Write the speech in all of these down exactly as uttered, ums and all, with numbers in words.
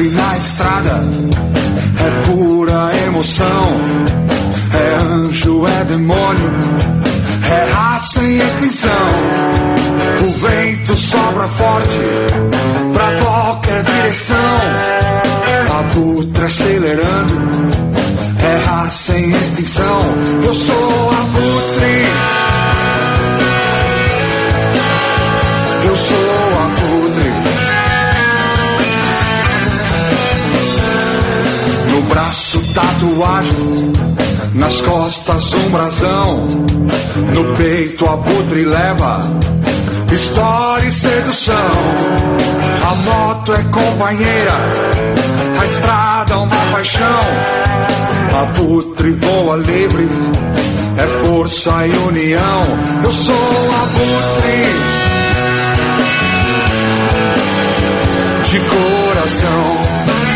abutre na estrada, é pura emoção. É anjo, é demônio, é raça em extinção. O vento sopra forte pra qualquer direção. Abutre acelerando, é raça em extinção. Eu sou abutre, eu sou abutre. No braço tatuagem, nas costas um brasão, no peito abutre leva história e sedução. A moto é companheira, a estrada uma paixão. Abutre voa livre, é força e união. Eu sou abutre de coração.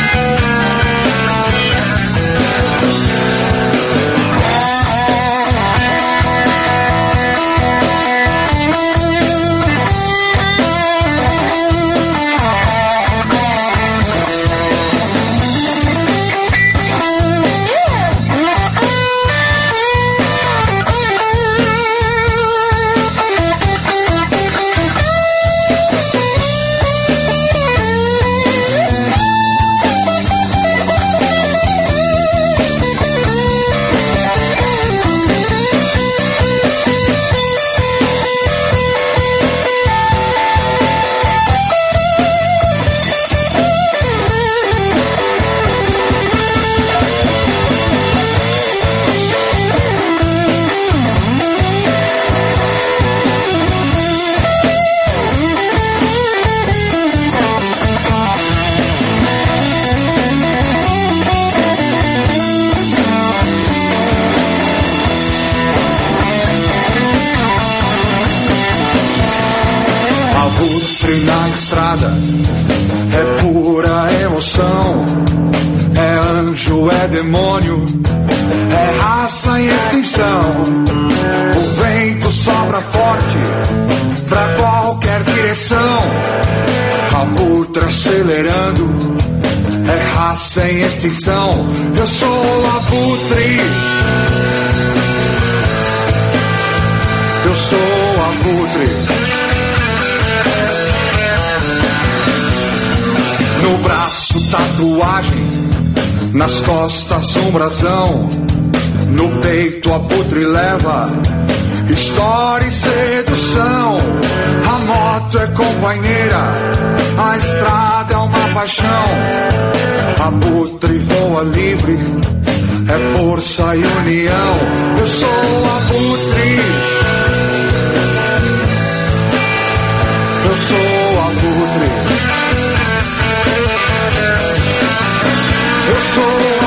Na estrada, é pura emoção. É anjo, é demônio, é raça em extinção. O vento sopra forte pra qualquer direção. Abutre acelerando, é raça em extinção. Eu sou abutre, eu sou abutre. No braço tatuagem, nas costas um brasão, no peito abutre leva história e sedução. A moto é companheira, a estrada é uma paixão. Abutre voa livre, é força e união. Eu sou abutre, eu sou abutre. Eu sou